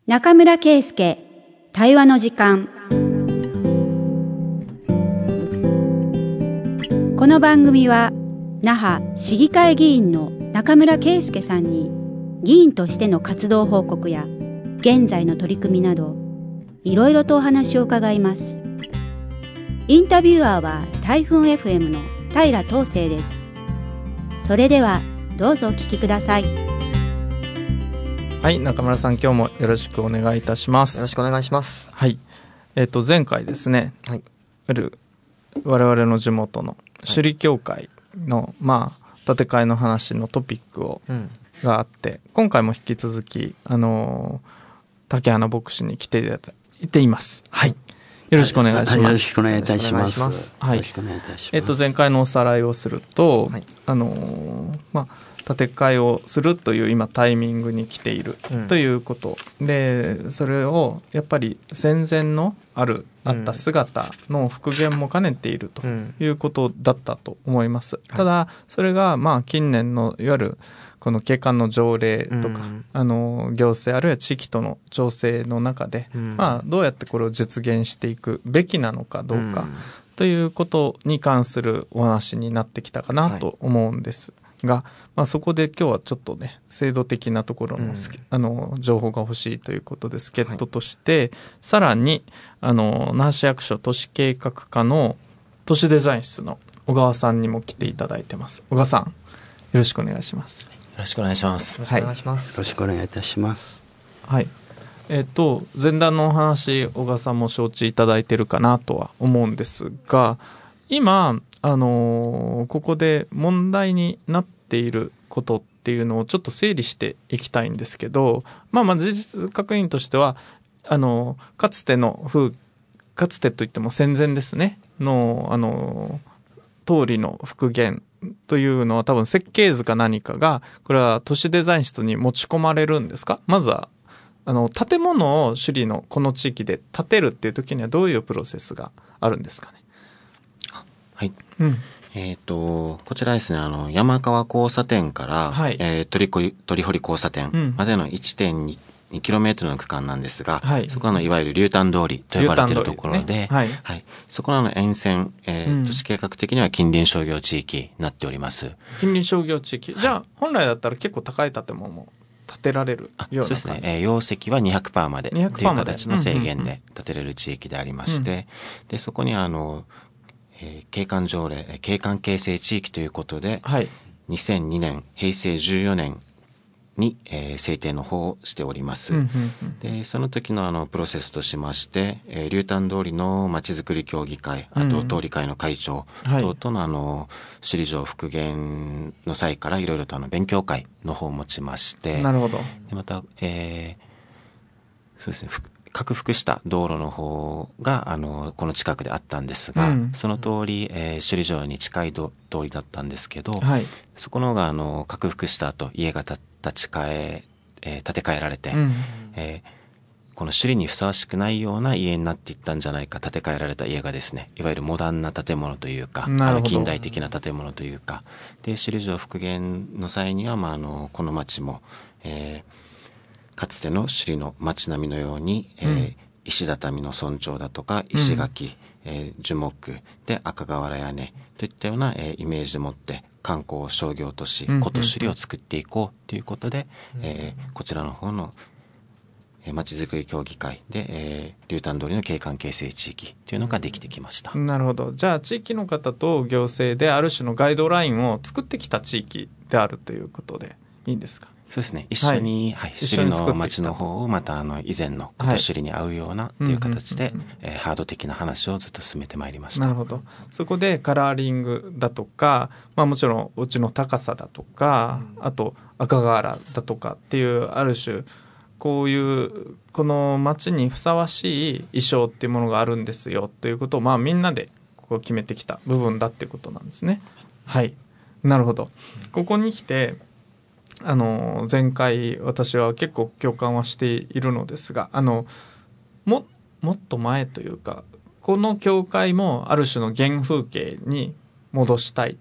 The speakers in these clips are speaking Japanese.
中村圭介対話の時間。この番組は那覇市議会議員の中村圭介さんに議員としての活動報告や現在の取り組みなどいろいろとお話を伺います。インタビュアーは台風 FM の平東成です。それではどうぞお聞きください。 はい、中村さん、今日もよろしくお願いいたします。 よろしくお願いします。 はい、前回ですね、 はい、 我々の地元の首里教会の、建て替えの話のトピックがあって、今回も引き続き竹花牧師に来ていただいています。はい、よろしくお願いします。 よろしくお願いいたします。 はい、前回のおさらいをすると、はい、建て替えをするという今タイミングに来ているということ、でそれをやっぱり戦前のあった姿の復元も兼ねているということだったと思います。ただそれが近年のいわゆるこの景観の条例とか、行政あるいは地域との調整の中で、どうやってこれを実現していくべきなのかどうかということに関するお話になってきたかなと思うんですが、そこで今日はちょっとね制度的なところの、情報が欲しいということで助っ人として、さらに那覇市役所都市計画課の都市デザイン室の小川さんにも来ていただいてます。小川さん、よろしくお願いします。 よろしくお願いします。 はい、 よろしくお願いいたします。 はい、前段のお話、小川さんも承知いただいてるかなとは思うんですが、今ここで問題になっていることっていうのをちょっと整理していきたいんですけど、事実確認としてはかつてといっても戦前ですねの通りの復元というのは多分設計図か何かがこれは都市デザイン室に持ち込まれるんですか？まずは建物を首里のこの地域で建てるっていう時にはどういうプロセスがあるんですかね？ はい、こちらですね、山川交差点から、鳥堀交差点までの 1.2km の区間なんですが、そこはいわゆる竜丹通りと呼ばれているところで、そこの沿線、都市計画的には近隣商業地域になっております。 近隣商業地域、じゃあ本来だったら結構高い建物も建てられるような感じ。 そうですね、容積は 200% までという形の制限で建てれる地域でありまして、でそこに景観条例、景観形成地域ということで、2002年平成14年に、制定の方をしております。でその時のプロセスとしまして、竜丹通りのまちづくり協議会、あと通り会の会長等との首里城復元の際からいろいろと勉強会の方を持ちまして、 なるほど。 でまた、そうですね、拡幅した道路の方がこの近くであったんですが、その通り、首里城に近い通りだったんですけど、そこの方が拡幅した後家が建て替えられて、この首里にふさわしくないような家になっていったんじゃないか、建て替えられた家がですね、いわゆるモダンな建物というか近代的な建物というかで、首里城復元の際には、この町も、かつての首里の町並みのように、石畳の尊重だとか石垣、樹木で赤瓦屋根といったような、イメージでもって観光商業都市古都首里を作っていこうということで、こちらの方の町づくり協議会で、竜丹通りの景観形成地域というのができてきました。 なるほど。じゃあ地域の方と行政である種のガイドラインを作ってきた地域であるということでいいんですか？ そうですね、一緒に、首里の町の方をまた以前の古都首里に合うようなという形で、ハード的な話をずっと進めてまいりました。 なるほど。そこでカラーリングだとか、もちろんうちの高さだとか、あと赤瓦だとかっていうある種こういうこの町にふさわしい衣装っていうものがあるんですよということをみんなでここ決めてきた部分だっていうことなんですね。はい、なるほど。ここに来て前回私は結構共感はしているのですが、もっと前というかこの教会もある種の原風景に戻したいと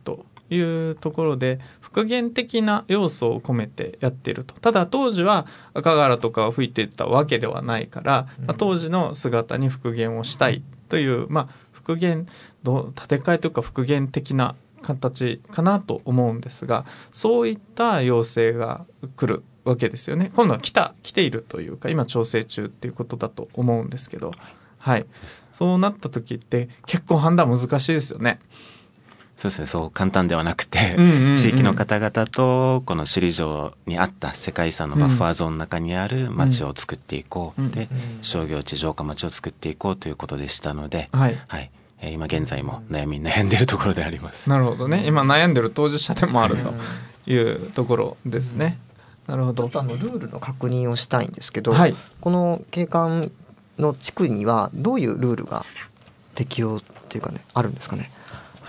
いうところで復元的な要素を込めてやっていると。ただ当時は赤瓦とかを吹いていたわけではないから、当時の姿に復元をしたいという、復元建て替えというか復元的な形かなと思うんですが、そういった要請が来るわけですよね。今度は来ているというか、今調整中っていうことだと思うんですけど、はい、そうなった時って結構判断難しいですよね。 そうですね、そう簡単ではなくて、地域の方々とこの首里城にあった世界遺産のバッファーゾーンの中にある町を作っていこう、で商業地城下町を作っていこうということでしたので、はいはい、今現在も悩んでいるところであります。 なるほどね、今悩んでる当事者でもあるというところですね。なるほど。 ちょっとルールの確認をしたいんですけど、はい、この景観の地区にはどういうルールが適用っていうかね、あるんですかね。 はい、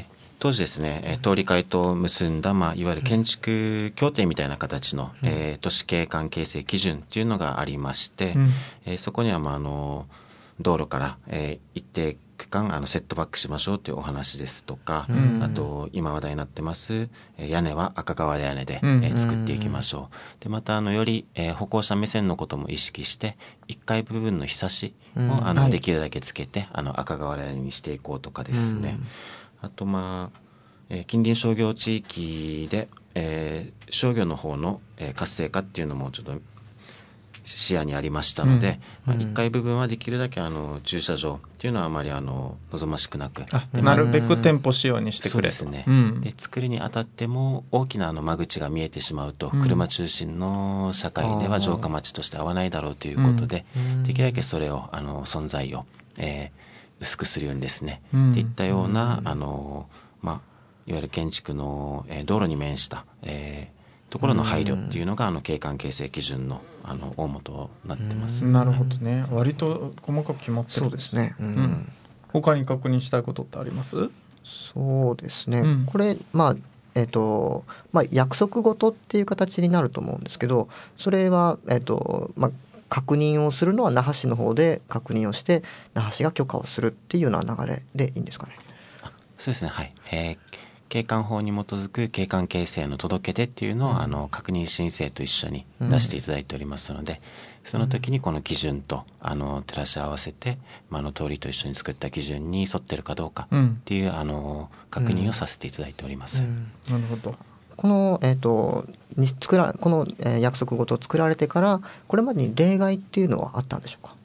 当時ですね、通り会と結んだ、いわゆる建築協定みたいな形の、都市景観形成基準っていうのがありまして、そこには、道路から、一定区間セットバックしましょうというお話ですとか、あと今話題になってます屋根は赤瓦屋根で、作っていきましょう。でまたより、歩行者目線のことも意識して1階部分のひさしをできるだけつけて赤瓦屋根にしていこうとかですね。あと近隣商業地域で、商業の方の、活性化っていうのもちょっと視野にありましたので、1階部分はできるだけ駐車場っていうのはあまり望ましくなく、 なるべく店舗仕様にしてくれと。 そうですね、で作るにあたっても大きな間口が見えてしまうと、車中心の社会では城下町として合わないだろうということで、できるだけそれを存在を、薄くするようにですね、っていったような、いわゆる建築の、道路に面した、ところの配慮っていうのが景観形成基準の大元となってます。 なるほどね。割と細かく決まってる。 そうですね。 他に確認したいことってあります？ そうですね。これ約束事っていう形になると思うんですけど、それは確認をするのは那覇市の方で確認をして那覇市が許可をするっていうような流れでいいんですかね。 そうですね。はい。景観法に基づく景観形成の届け出っていうのを確認申請と一緒に出していただいておりますので、その時にこの基準と照らし合わせて、通りと一緒に作った基準に沿ってるかどうかっていう、確認をさせていただいております。 なるほど。 この、約束事を作られてからこれまでに例外っていうのはあったんでしょうか。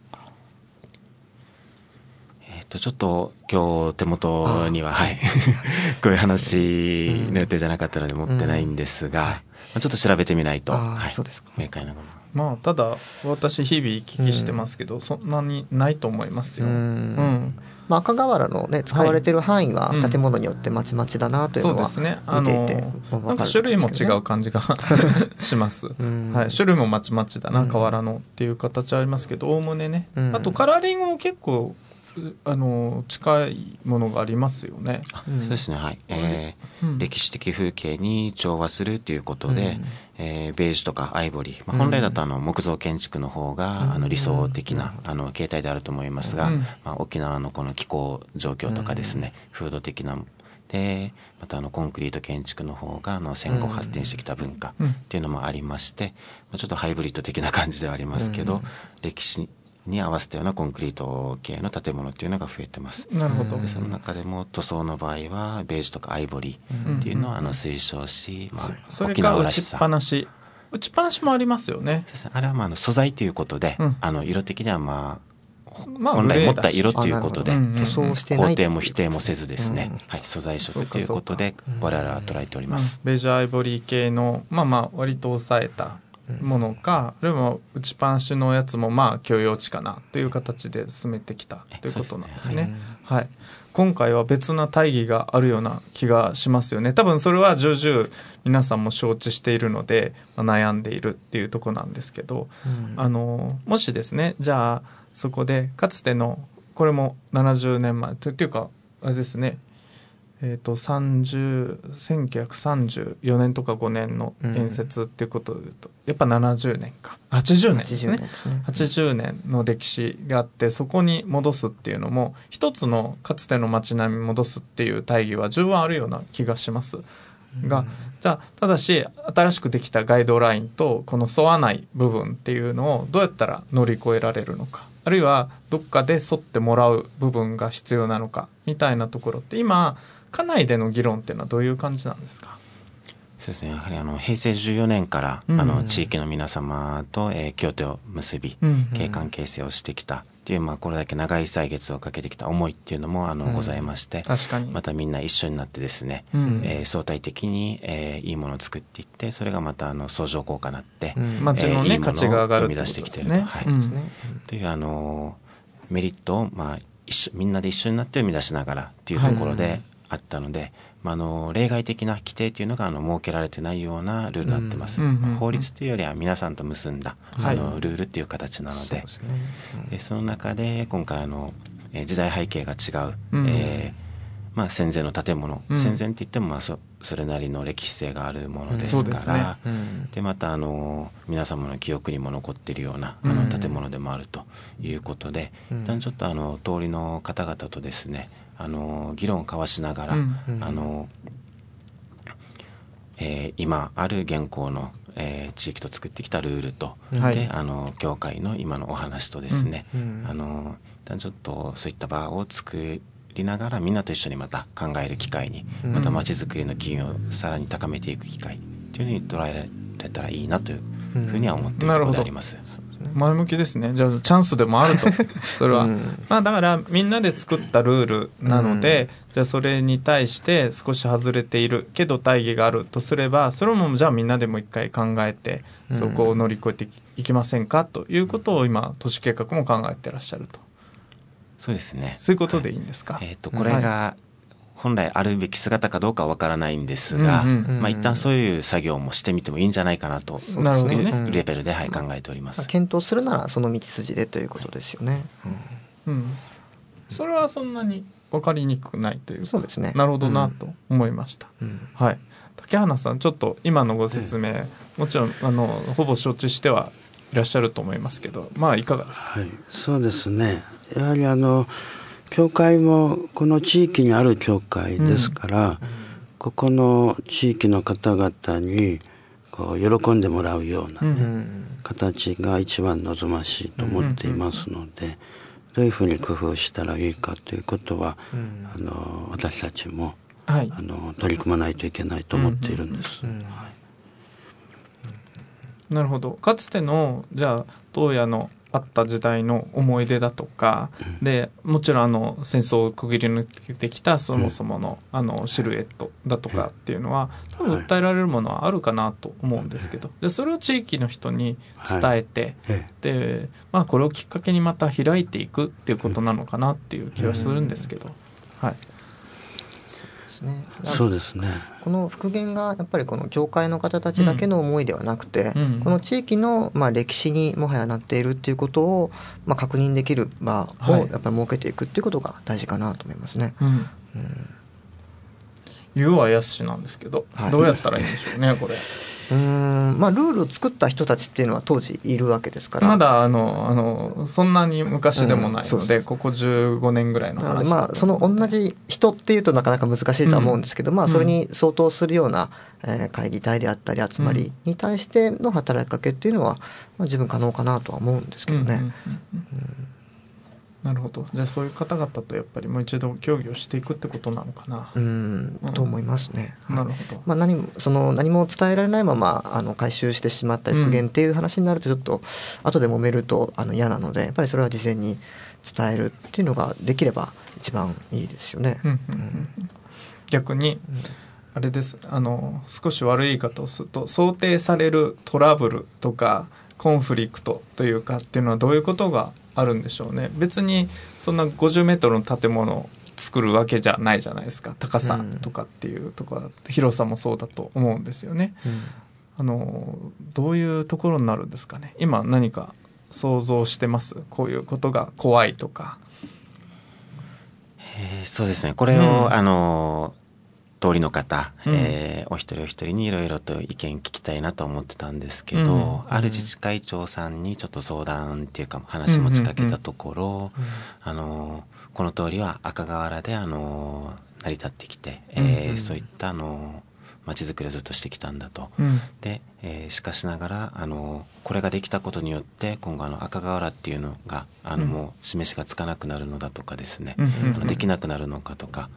ちょっと今日手元にはこういう話の予定じゃなかったので持ってないんですが、ちょっと調べてみないとそうですか。 明快なもの。 ただ私日々行き来してますけど、そんなにないと思いますよ。 赤瓦のね使われてる範囲は建物によってまちまちだなというのは見ていて、 なんか種類も違う感じがします。種類もまちまちだな、瓦のっていう形はありますけど、おおむねね。あとカラーリングも結構近いものがありますよね。 そうですね。はい。歴史的風景に調和するということで、ベージュとかアイボリー、本来だと木造建築の方が理想的な形態であると思いますが、沖縄のこの気候状況とかですね、風土的なでまたコンクリート建築の方が戦後発展してきた文化っていうのもありまして、ちょっとハイブリッド的な感じではありますけど、歴史に合わせたようなコンクリート系の建物っていうのが増えてます。 なるほど。 でその中でも塗装の場合はベージュとかアイボリーっていうのを推奨し、 それか打ちっぱなしもありますよね。 あれは素材ということで、色的には本来持った色ということで、肯定も否定もせずですね、素材色ということで我々は捉えております。 ベージュアイボリー系の割と抑えたものか、あるいは打ちっぱなしのやつも許容値かなという形で進めてきたということなんですね。今回は別な大義があるような気がしますよね。多分それは重々皆さんも承知しているので、悩んでいるっていうところなんですけど、もしですね、じゃあそこでかつてのこれも70年前というかあれですね、 1934年とか5年の建設っていうことでいうと、やっぱ70年か80年ですね。80年の歴史があって、そこに戻すっていうのも一つのかつての街並みに戻すっていう大義は十分あるような気がしますが、じゃあただし新しくできたガイドラインとこの沿わない部分っていうのをどうやったら乗り越えられるのか、あるいはどっかで沿ってもらう部分が必要なのかみたいなところって今家内での議論っていうのはどういう感じなんですか？ そうですね、やはり平成14年から、地域の皆様と、協定を結び、景観形成をしてきたっていう、これだけ長い歳月をかけてきた思いっていうのもございまして、 確かにまたみんな一緒になってですね、相対的に、いいものを作っていって、それがまた相乗効果になって、 街のね、 いいも価値が上がるのを生み出してきていると、というメリットを、みんなで一緒になって生み出しながらっていうところであったので、例外的な規定というのが設けられてないようなルールになってます。法律というよりは皆さんと結んだルールっていう形なので、その中で今回時代背景が違う、戦前の建物、戦前って言ってもそれなりの歴史性があるものですから、でまた皆様の記憶にも残っているような建物でもあるということで、一旦ちょっと通りの方々とですね、議論を交わしながら、今ある現行の、地域と作ってきたルールと、で教会の今のお話とですね、一旦ちょっとそういった場を作りながらみんなと一緒にまた考える機会に、また街づくりの機運をさらに高めていく機会というふうに捉えられたらいいなというふうには思っているところであります。 前向きですね。じゃあチャンスでもあるとそれは、だからみんなで作ったルールなので、じゃあそれに対して少し外れているけど大義があるとすれば、それもじゃあみんなでもう一回考えてそこを乗り越えていきませんかということを今都市計画も考えてらっしゃると。 そうですね。 そういうことでいいんですか？ これが本来あるべき姿かどうかはわからないんですが、一旦そういう作業もしてみてもいいんじゃないかなというレベルで、考えております。 検討するならその道筋でということですよね。 それはそんなに分かりにくくないというか、 そうですね。 なるほどなと思いました。はい。竹花さん、ちょっと今のご説明、もちろんほぼ承知してはいらっしゃると思いますけど、いかがですか？ そうですね。やはり教会もこの地域にある教会ですから、ここの地域の方々にこう喜んでもらうような、形が一番望ましいと思っていますので、どういうふうに工夫したらいいかということは、私たちも、取り組まないといけないと思っているんです。 なるほど。かつてのじゃあ当夜のあった時代の思い出だとか、でもちろん戦争を区切り抜けてきたそもそもの、シルエットだとかっていうのは多分訴えられるものはあるかなと思うんですけど、でそれを地域の人に伝えて、でこれをきっかけにまた開いていくっていうことなのかなっていう気はするんですけど、 そうですね。 この復元がやっぱりこの教会の方たちだけの思いではなくて、この地域の歴史にもはやなっているっていうことを確認できる場をやっぱり設けていくっていうことが大事かなと思いますね。 言うはやすしなんですけど、どうやったらいいんでしょうねこれ。 ルールを作った人たちっていうのは当時いるわけですから、 まだそんなに昔でもないので、ここ15年ぐらいの話、 その同じ人っていうとなかなか難しいとは思うんですけど、それに相当するような、会議体であったり集まりに対しての働きかけっていうのは、十分可能かなとは思うんですけどね。 なるほど。じゃあそういう方々とやっぱりもう一度協議をしていくってことなのかな。 と思いますね。 なるほど。 何も伝えられないまま回収してしまったり復元っていう話になるとちょっと後で揉めると嫌なので、やっぱりそれは事前に伝えるっていうのができれば一番いいですよね。 逆にあれです。少し悪い言い方をすると、想定されるトラブルとかコンフリクトというかっていうのはどういうことがあるんでしょうね。別にそんな50メートルの建物を作るわけじゃないじゃないですか。高さとかっていうところ、広さもそうだと思うんですよね。どういうところになるんですかね。今何か想像してます？こういうことが怖いとか。 そうですね。これを、 通りの方、お一人お一人にいろいろと意見聞きたいなと思ってたんですけど、ある自治会長さんにちょっと相談っていうか話持ちかけたところ、この通りは赤瓦で成り立ってきて、そういった街づくりをずっとしてきたんだと。で、しかしながらこれができたことによって今後赤瓦っていうのがもう示しがつかなくなるのだとかですね、できなくなるのかとか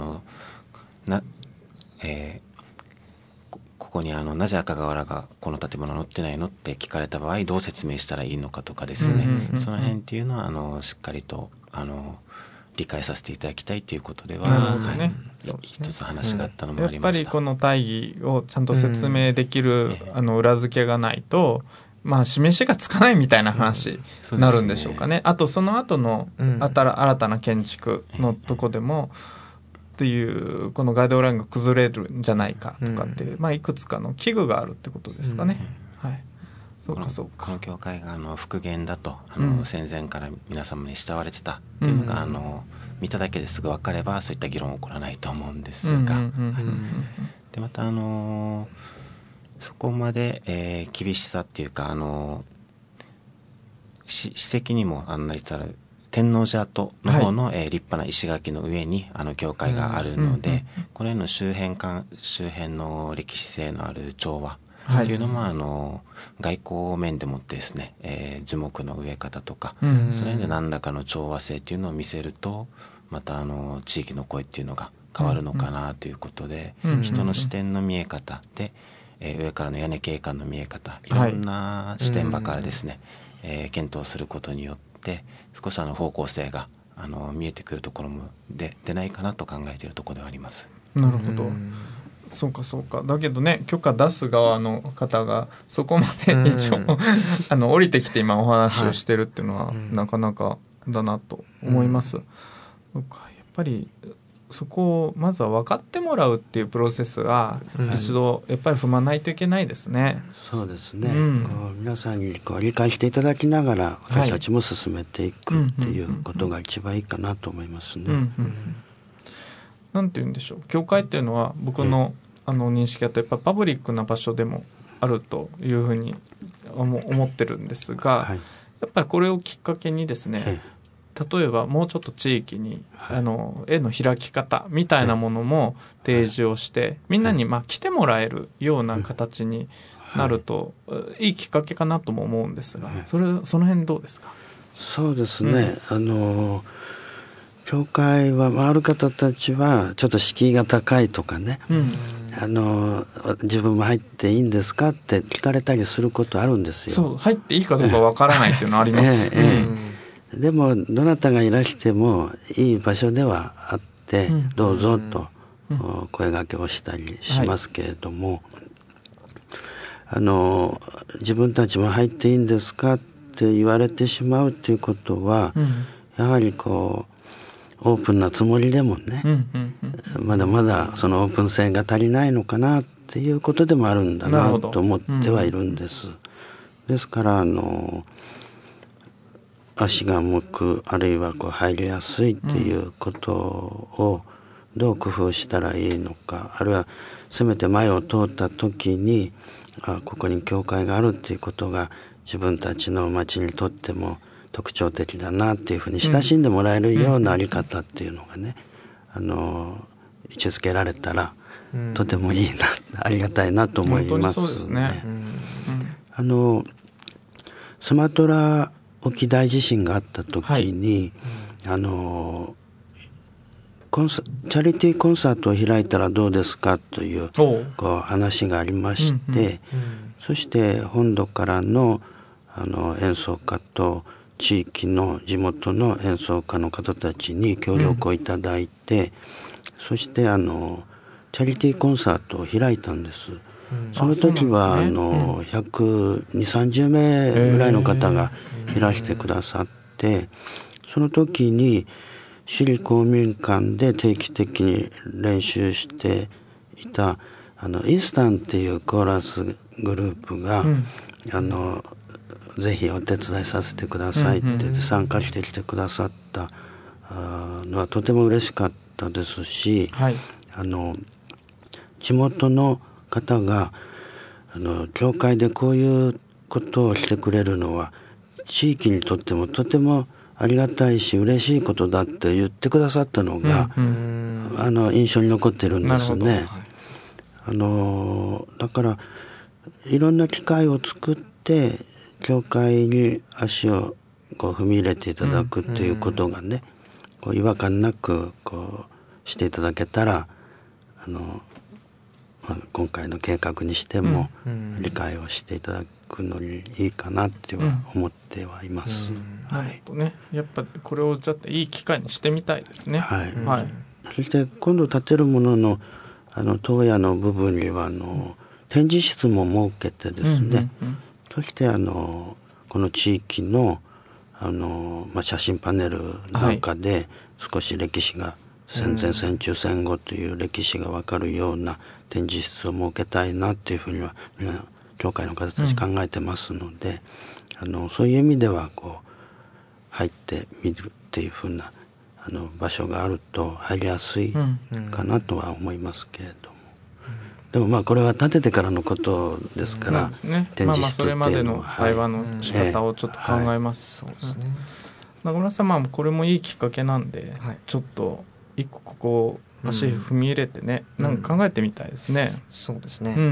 ここになぜ赤瓦がこの建物載ってないのって聞かれた場合どう説明したらいいのかとかですね、その辺っていうのはしっかりと理解させていただきたいということでは、一つ話があったのもありました。 やっぱりこの大義をちゃんと説明できる、裏付けがないと、示しがつかないみたいな話になるんでしょうかね。あとその後の新たな建築のとこでも、っていうこのガイドラインが崩れるんじゃないかとかっていう、いくつかの危惧があるってことですかね。そうかそうか。 この教会が復元だと戦前から皆様に慕われてたっていうのが見ただけですぐ分かればそういった議論は起こらないと思うんですが、でまたそこまで、厳しさっていうか史跡にも成りつつある天王寺跡の方の、立派な石垣の上に教会があるので、この辺の周辺の歴史性のある調和っていうのも、外交面でもってですね、樹木の植え方とか、その辺で何らかの調和性っていうのを見せるとまた地域の声っていうのが変わるのかなということで、人の視点の見え方で、上からの屋根景観の見え方、いろんな視点場からですね、検討することによって少し方向性が見えてくるところも出ないかなと考えているところではあります。 なるほど。そうかそうか。だけどね、許可出す側の方がそこまで一応降りてきて今お話をしてるっていうのはなかなかだなと思います。そうか、やっぱりそこをまずは分かってもらうっていうプロセスは一度やっぱり踏まないといけないですね。 そうですね、皆さんに理解していただきながら私たちも進めていくっていうことが一番いいかなと思いますね。 なんて言うんでしょう、教会っていうのは僕の認識だとやっぱパブリックな場所でもあるというふうに思ってるんですが、やっぱりこれをきっかけにですね、例えばもうちょっと地域に絵の開き方みたいなものも提示をしてみんなに来てもらえるような形になるといいきっかけかなとも思うんですが、その辺どうですか？ そうですね、教会は回る方たちはちょっと敷居が高いとかね、自分も入っていいんですかって聞かれたりすることあるんですよ。 そう、入っていいかどうかわからないっていうのあります。 でもどなたがいらしてもいい場所ではあって、どうぞと声掛けをしたりしますけれども、自分たちも入っていいんですかって言われてしまうということは、やはりオープンなつもりでもね、まだまだそのオープン性が足りないのかなっていうことでもあるんだなと思ってはいるんです。ですから足が向く、あるいは入りやすいっていうことをどう工夫したらいいのか、あるいはせめて前を通った時にここに教会があるっていうことが自分たちの町にとっても特徴的だなっていうふうに親しんでもらえるようなあり方っていうのがね、位置づけられたらとてもいいな、ありがたいなと思いますね。本当にそうですね。スマトラ沖大地震があった時に、チャリティーコンサートを開いたらどうですかという話がありまして、そして本土からの演奏家と地域の地元の演奏家の方たちに協力をいただいて、そしてチャリティーコンサートを開いたんです。その時は120、30名ぐらいの方がいらしてくださって、その時に首里公民館で定期的に練習していたイースタンっていうコーラスグループが、ぜひお手伝いさせてくださいって参加してきてくださったのはとても嬉しかったですし、 地元の方が教会でこういうことをしてくれるのは地域にとってもとてもありがたいし嬉しいことだって言ってくださったのが、印象に残ってるんですね。だからいろんな機会を作って教会に足をこう踏み入れていただくっていうことがね、こう違和感なくこうしていただけたら今回の計画にしても理解をしていただくのにいいかなっては思ってはいます。 なるほどね。やっぱこれをちょっといい機会にしてみたいですね。 はいはい、そして今度建てるものの当屋の部分には展示室も設けてですね、そしてこの地域の写真パネルなんかで少し歴史が戦前戦中戦後という歴史が分かるような展示室を設けたいなっていうふうには教会の方たち考えてますので、そういう意味ではこう入ってみるっていうふうな場所があると入りやすいかなとは思いますけれども、でもまあこれは建ててからのことですから、展示室っていうのは、 それまでの対話の仕方をちょっと考えます。中村さん、これもいいきっかけなんで、ちょっと一個ここ足踏み入れてね、なんか考えてみたいですね。 そうですね。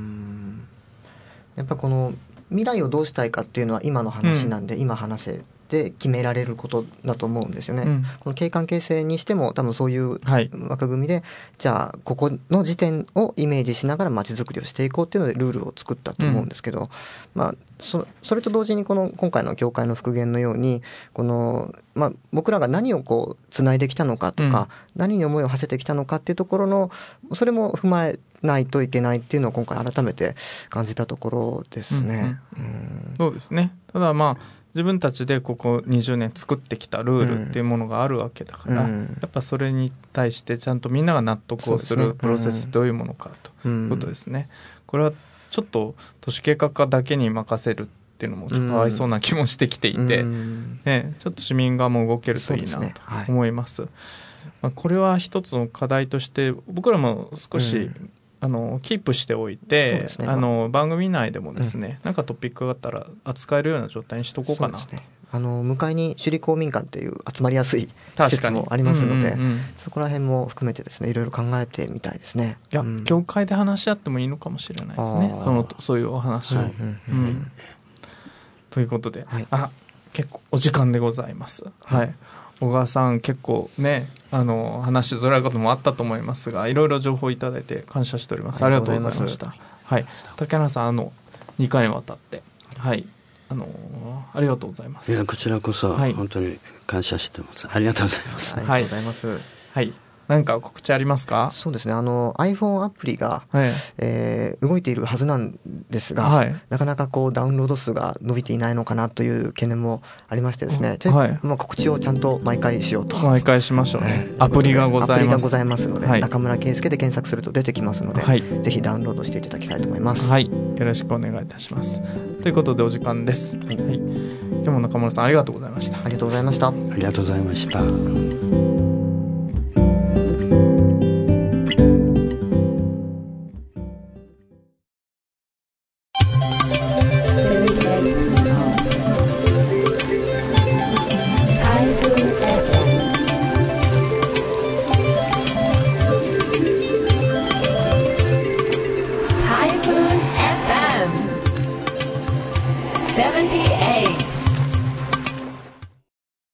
やっぱこの未来をどうしたいかっていうのは今の話なんで、今話せで決められることだと思うんですよね。この景観形成にしても多分そういう枠組みで、じゃあここの時点をイメージしながら街づくりをしていこうっていうのでルールを作ったと思うんですけど、それと同時に今回の教会の復元のように僕らが何をこうつないできたのかとか、何に思いを馳せてきたのかっていうところのそれも踏まえないといけないっていうのを今回改めて感じたところですね。 そうですね。ただ自分たちでここ20年作ってきたルールっていうものがあるわけだから、やっぱそれに対してちゃんとみんなが納得をするプロセスどういうものかということですね。これはちょっと都市計画課だけに任せるっていうのもちょっとかわいそうな気もしてきていて、ちょっと市民側も動けるといいなと思います。これは一つの課題として僕らも少しキープしておいて、番組内でもですね、なんかトピックがあったら扱えるような状態にしとこうかなと。 向かいに首里公民館っていう集まりやすい施設もありますので、そこら辺も含めてですね、いろいろ考えてみたいですね。 いや、教会で話し合ってもいいのかもしれないですね。そういうお話を。ということで、結構お時間でございます。小川さん結構ね話しづらいこともあったと思いますが、いろいろ情報いただいて感謝しております。ありがとうございました。竹原さん2回にわたってありがとうございます。 いや、こちらこそ本当に感謝してます。ありがとうございます。 ありがとうございます。 何か告知ありますか？ そうですね、iPhone アプリが、動いているはずなんですが、なかなかダウンロード数が伸びていないのかなという懸念もありましてですね、告知をちゃんと毎回しようと。 毎回しましょうね。アプリがございます。 ので、中村圭介で検索すると出てきますので、ぜひダウンロードしていただきたいと思います。 よろしくお願いいたします。ということでお時間です。今日も中村さんありがとうございました。 ありがとうございました。 ありがとうございました。